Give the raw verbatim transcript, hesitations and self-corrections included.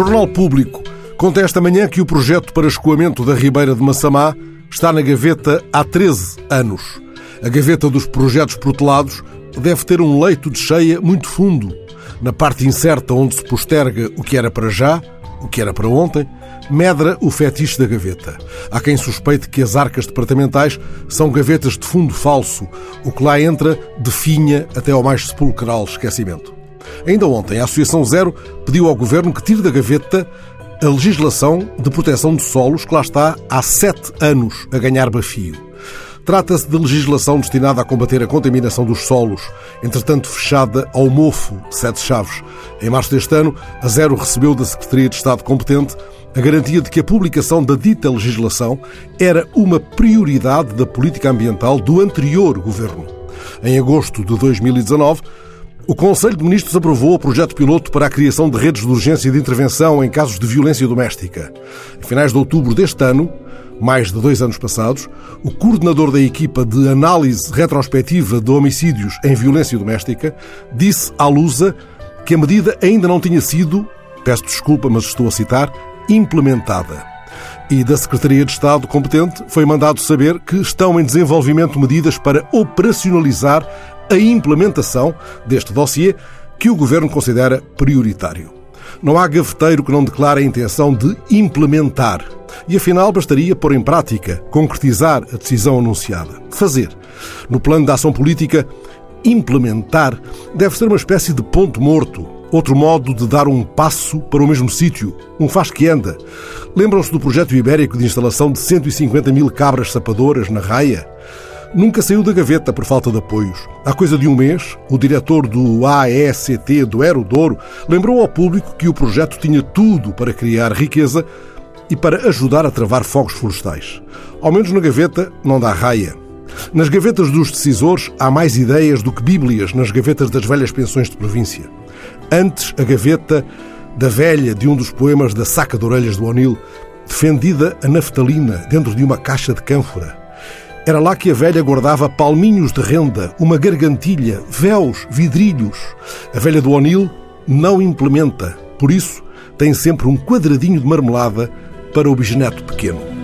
Jornal Público conta esta manhã que o projeto para escoamento da Ribeira de Massamá está na gaveta há treze anos. A gaveta dos projetos protelados deve ter um leito de cheia muito fundo. Na parte incerta onde se posterga o que era para já, o que era para ontem, medra o fetiche da gaveta. Há quem suspeite que as arcas departamentais são gavetas de fundo falso, o que lá entra definha até ao mais sepulcral esquecimento. Ainda ontem, a Associação Zero pediu ao Governo que tire da gaveta a legislação de proteção de solos que lá está há sete anos a ganhar bafio. Trata-se de legislação destinada a combater a contaminação dos solos, entretanto fechada ao mofo de Sete Chaves. Em março deste ano, a Zero recebeu da Secretaria de Estado competente a garantia de que a publicação da dita legislação era uma prioridade da política ambiental do anterior Governo. Em agosto de dois mil e dezanove, o Conselho de Ministros aprovou o projeto piloto para a criação de redes de urgência e de intervenção em casos de violência doméstica. Em finais de outubro deste ano, mais de dois anos passados, o coordenador da equipa de análise retrospectiva de homicídios em violência doméstica disse à Lusa que a medida ainda não tinha sido, peço desculpa, mas estou a citar, implementada. E da Secretaria de Estado competente foi mandado saber que estão em desenvolvimento medidas para operacionalizar a implementação deste dossiê que o Governo considera prioritário. Não há gaveteiro que não declare a intenção de implementar. E afinal bastaria pôr em prática, concretizar a decisão anunciada. Fazer. No plano da ação política, implementar deve ser uma espécie de ponto morto. Outro modo de dar um passo para o mesmo sítio. Um faz que anda. Lembram-se do projeto ibérico de instalação de cento e cinquenta mil cabras sapadoras na Raia? Nunca saiu da gaveta por falta de apoios. Há coisa de um mês, o diretor do A E C T do Ero Douro lembrou ao público que o projeto tinha tudo para criar riqueza e para ajudar a travar fogos florestais. Ao menos na gaveta não dá raia. Nas gavetas dos decisores há mais ideias do que bíblias nas gavetas das velhas pensões de província. Antes, a gaveta da velha de um dos poemas da Saca de Orelhas do O'Neill, defendida a naftalina dentro de uma caixa de cânfora. Era lá que a velha guardava palminhos de renda, uma gargantilha, véus, vidrilhos. A velha do O'Neill não implementa. Por isso, tem sempre um quadradinho de marmelada para o bisneto pequeno.